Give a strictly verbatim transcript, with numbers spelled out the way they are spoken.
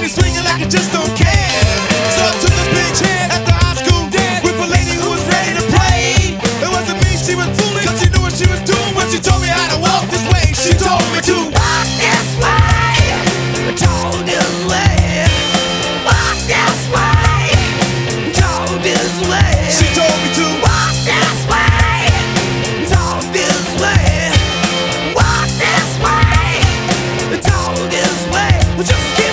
me swinging like I just don't care. So I took a big chance at the high school dance with a lady who was ready to play. It wasn't me she was fooling, cause she knew what she was doing when she told me how to walk this way. She told me to walk this way, told this way, walk this way, told this way. She told me to walk this way, told this way, walk this way, told this way. Well, just